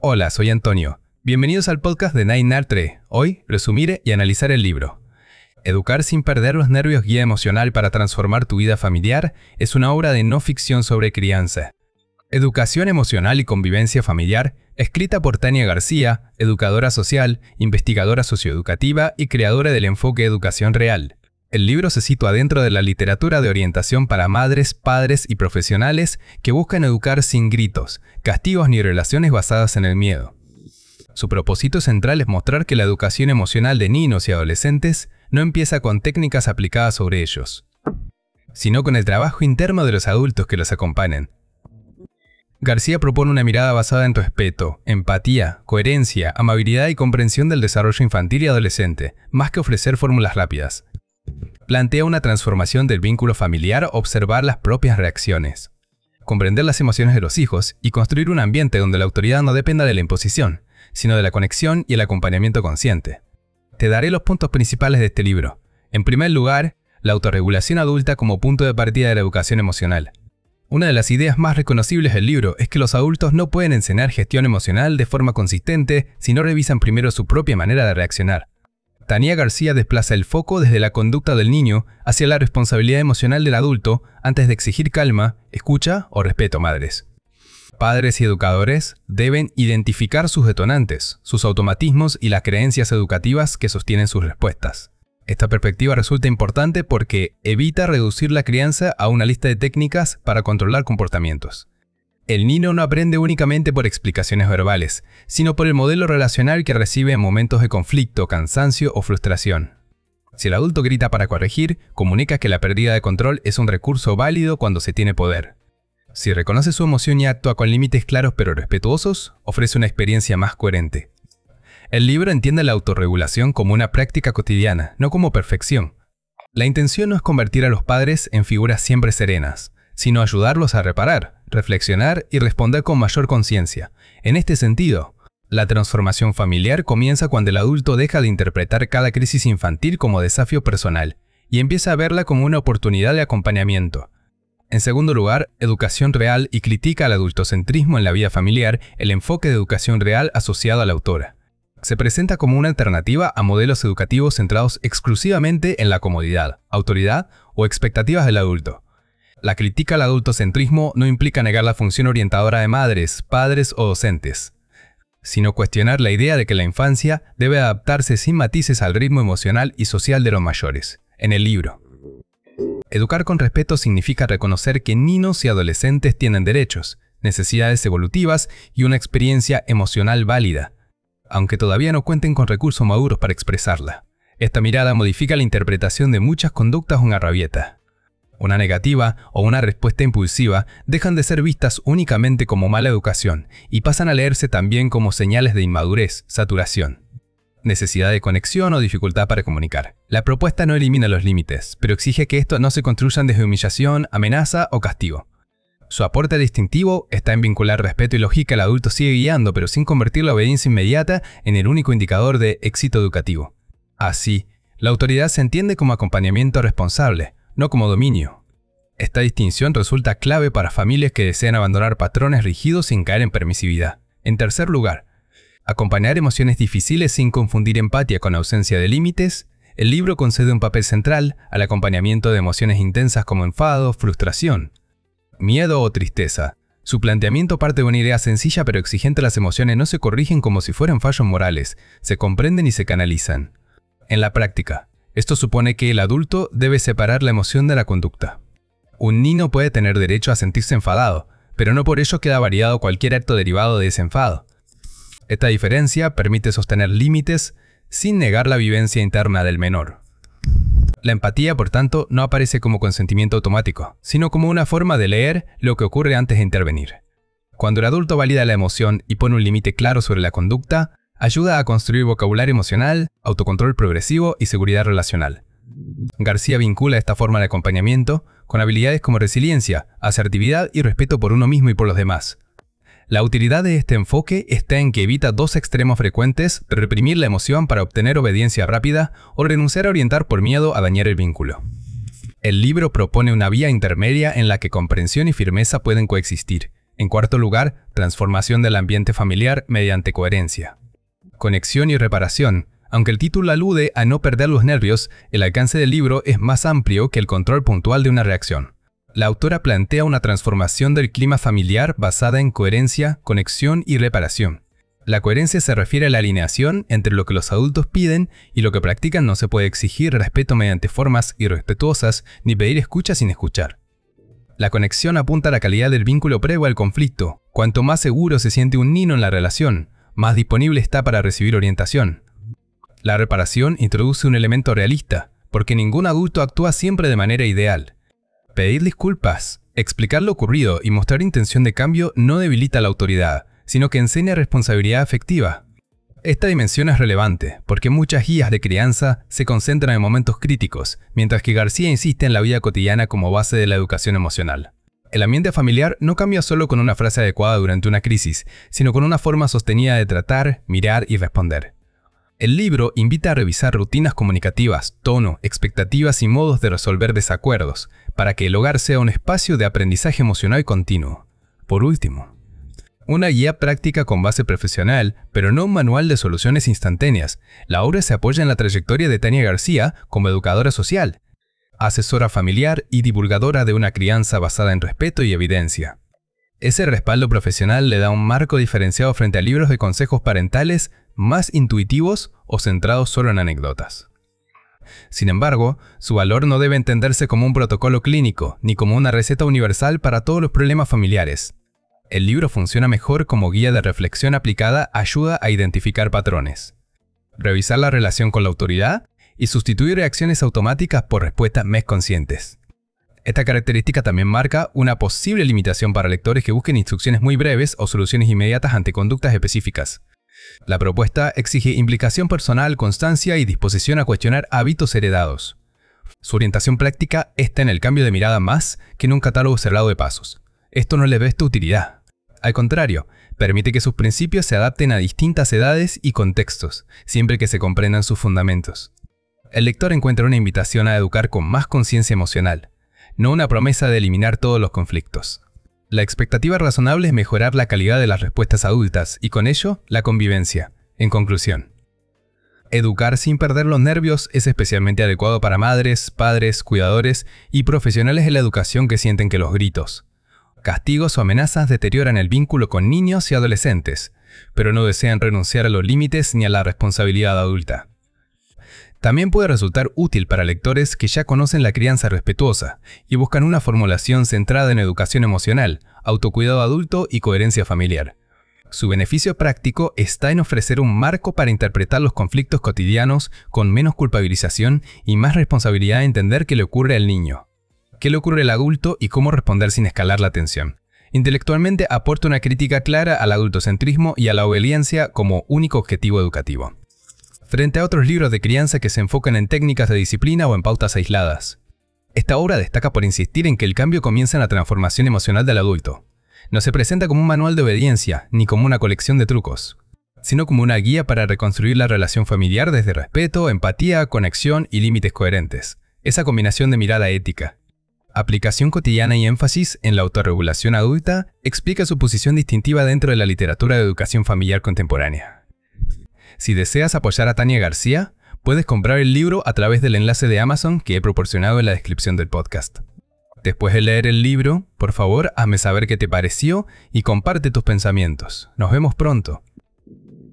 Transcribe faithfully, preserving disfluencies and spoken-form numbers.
Hola, soy Antonio. Bienvenidos al podcast de Nine Artre. Hoy, resumir y analizar el libro. Educar sin perder los nervios, guía emocional para transformar tu vida familiar, es una obra de no ficción sobre crianza. Educación emocional y convivencia familiar, escrita por Tania García, educadora social, investigadora socioeducativa y creadora del enfoque Educación Real. El libro se sitúa dentro de la literatura de orientación para madres, padres y profesionales que buscan educar sin gritos, castigos ni relaciones basadas en el miedo. Su propósito central es mostrar que la educación emocional de niños y adolescentes no empieza con técnicas aplicadas sobre ellos, sino con el trabajo interno de los adultos que los acompañan. García propone una mirada basada en respeto, empatía, coherencia, amabilidad y comprensión del desarrollo infantil y adolescente, más que ofrecer fórmulas rápidas. Plantea una transformación del vínculo familiar, observar las propias reacciones, comprender las emociones de los hijos y construir un ambiente donde la autoridad no dependa de la imposición, sino de la conexión y el acompañamiento consciente. Te daré los puntos principales de este libro. En primer lugar, la autorregulación adulta como punto de partida de la educación emocional. Una de las ideas más reconocibles del libro es que los adultos no pueden enseñar gestión emocional de forma consistente si no revisan primero su propia manera de reaccionar. Tania García desplaza el foco desde la conducta del niño hacia la responsabilidad emocional del adulto antes de exigir calma, escucha o respeto a madres. Padres y educadores deben identificar sus detonantes, sus automatismos y las creencias educativas que sostienen sus respuestas. Esta perspectiva resulta importante porque evita reducir la crianza a una lista de técnicas para controlar comportamientos. El niño no aprende únicamente por explicaciones verbales, sino por el modelo relacional que recibe en momentos de conflicto, cansancio o frustración. Si el adulto grita para corregir, comunica que la pérdida de control es un recurso válido cuando se tiene poder. Si reconoce su emoción y actúa con límites claros pero respetuosos, ofrece una experiencia más coherente. El libro entiende la autorregulación como una práctica cotidiana, no como perfección. La intención no es convertir a los padres en figuras siempre serenas, sino ayudarlos a reparar, reflexionar y responder con mayor conciencia. En este sentido, la transformación familiar comienza cuando el adulto deja de interpretar cada crisis infantil como desafío personal y empieza a verla como una oportunidad de acompañamiento. En segundo lugar, educación real y critica al adultocentrismo en la vida familiar, el enfoque de educación real asociado a la autora. Se presenta como una alternativa a modelos educativos centrados exclusivamente en la comodidad, autoridad o expectativas del adulto. La crítica al adultocentrismo no implica negar la función orientadora de madres, padres o docentes, sino cuestionar la idea de que la infancia debe adaptarse sin matices al ritmo emocional y social de los mayores. En el libro, educar con respeto significa reconocer que niños y adolescentes tienen derechos, necesidades evolutivas y una experiencia emocional válida, aunque todavía no cuenten con recursos maduros para expresarla. Esta mirada modifica la interpretación de muchas conductas una rabieta. Una negativa o una respuesta impulsiva dejan de ser vistas únicamente como mala educación y pasan a leerse también como señales de inmadurez, saturación, necesidad de conexión o dificultad para comunicar. La propuesta no elimina los límites, pero exige que estos no se construyan desde humillación, amenaza o castigo. Su aporte distintivo está en vincular respeto y lógica al adulto sigue guiando, pero sin convertir la obediencia inmediata en el único indicador de éxito educativo. Así, la autoridad se entiende como acompañamiento responsable, no como dominio. Esta distinción resulta clave para familias que desean abandonar patrones rígidos sin caer en permisividad. En tercer lugar, acompañar emociones difíciles sin confundir empatía con ausencia de límites. El libro concede un papel central al acompañamiento de emociones intensas como enfado, frustración, miedo o tristeza. Su planteamiento parte de una idea sencilla pero exigente: las emociones no se corrigen como si fueran fallos morales, se comprenden y se canalizan. En la práctica, esto supone que el adulto debe separar la emoción de la conducta. Un niño puede tener derecho a sentirse enfadado, pero no por ello queda variado cualquier acto derivado de ese enfado. Esta diferencia permite sostener límites sin negar la vivencia interna del menor. La empatía, por tanto, no aparece como consentimiento automático, sino como una forma de leer lo que ocurre antes de intervenir. Cuando el adulto valida la emoción y pone un límite claro sobre la conducta, ayuda a construir vocabulario emocional, autocontrol progresivo y seguridad relacional. García vincula esta forma de acompañamiento con habilidades como resiliencia, asertividad y respeto por uno mismo y por los demás. La utilidad de este enfoque está en que evita dos extremos frecuentes: reprimir la emoción para obtener obediencia rápida o renunciar a orientar por miedo a dañar el vínculo. El libro propone una vía intermedia en la que comprensión y firmeza pueden coexistir, En cuarto lugar, transformación del ambiente familiar mediante coherencia. Conexión y reparación. Aunque el título alude a no perder los nervios, el alcance del libro es más amplio que el control puntual de una reacción. La autora plantea una transformación del clima familiar basada en coherencia, conexión y reparación. La coherencia se refiere a la alineación entre lo que los adultos piden y lo que practican. No se puede exigir respeto mediante formas irrespetuosas ni pedir escucha sin escuchar. La conexión apunta a la calidad del vínculo previo al conflicto. Cuanto más seguro se siente un niño en la relación, más disponible está para recibir orientación. La reparación introduce un elemento realista, porque ningún adulto actúa siempre de manera ideal. Pedir disculpas, explicar lo ocurrido y mostrar intención de cambio no debilita la autoridad, sino que enseña responsabilidad afectiva. Esta dimensión es relevante, porque muchas guías de crianza se concentran en momentos críticos, mientras que García insiste en la vida cotidiana como base de la educación emocional. El ambiente familiar no cambia solo con una frase adecuada durante una crisis, sino con una forma sostenida de tratar, mirar y responder. El libro invita a revisar rutinas comunicativas, tono, expectativas y modos de resolver desacuerdos, para que el hogar sea un espacio de aprendizaje emocional continuo. Por último, una guía práctica con base profesional, pero no un manual de soluciones instantáneas. La obra se apoya en la trayectoria de Tania García como educadora social, asesora familiar y divulgadora de una crianza basada en respeto y evidencia. Ese respaldo profesional le da un marco diferenciado frente a libros de consejos parentales más intuitivos o centrados solo en anécdotas. Sin embargo, su valor no debe entenderse como un protocolo clínico, ni como una receta universal para todos los problemas familiares. El libro funciona mejor como guía de reflexión aplicada, ayuda a identificar patrones, revisar la relación con la autoridad y sustituir reacciones automáticas por respuestas más conscientes. Esta característica también marca una posible limitación para lectores que busquen instrucciones muy breves o soluciones inmediatas ante conductas específicas. La propuesta exige implicación personal, constancia y disposición a cuestionar hábitos heredados. Su orientación práctica está en el cambio de mirada más que en un catálogo cerrado de pasos. Esto no le resta utilidad. Al contrario, permite que sus principios se adapten a distintas edades y contextos, siempre que se comprendan sus fundamentos. El lector encuentra una invitación a educar con más conciencia emocional, no una promesa de eliminar todos los conflictos. La expectativa razonable es mejorar la calidad de las respuestas adultas y con ello, la convivencia. En conclusión, educar sin perder los nervios es especialmente adecuado para madres, padres, cuidadores y profesionales de la educación que sienten que los gritos, castigos o amenazas deterioran el vínculo con niños y adolescentes, pero no desean renunciar a los límites ni a la responsabilidad adulta. También puede resultar útil para lectores que ya conocen la crianza respetuosa y buscan una formulación centrada en educación emocional, autocuidado adulto y coherencia familiar. Su beneficio práctico está en ofrecer un marco para interpretar los conflictos cotidianos con menos culpabilización y más responsabilidad de entender qué le ocurre al niño, qué le ocurre al adulto y cómo responder sin escalar la tensión. Intelectualmente aporta una crítica clara al adultocentrismo y a la obediencia como único objetivo educativo, frente a otros libros de crianza que se enfocan en técnicas de disciplina o en pautas aisladas. Esta obra destaca por insistir en que el cambio comienza en la transformación emocional del adulto. No se presenta como un manual de obediencia, ni como una colección de trucos, sino como una guía para reconstruir la relación familiar desde respeto, empatía, conexión y límites coherentes. Esa combinación de mirada ética, aplicación cotidiana y énfasis en la autorregulación adulta explica su posición distintiva dentro de la literatura de educación familiar contemporánea. Si deseas apoyar a Tania García, puedes comprar el libro a través del enlace de Amazon que he proporcionado en la descripción del podcast. Después de leer el libro, por favor, hazme saber qué te pareció y comparte tus pensamientos. Nos vemos pronto.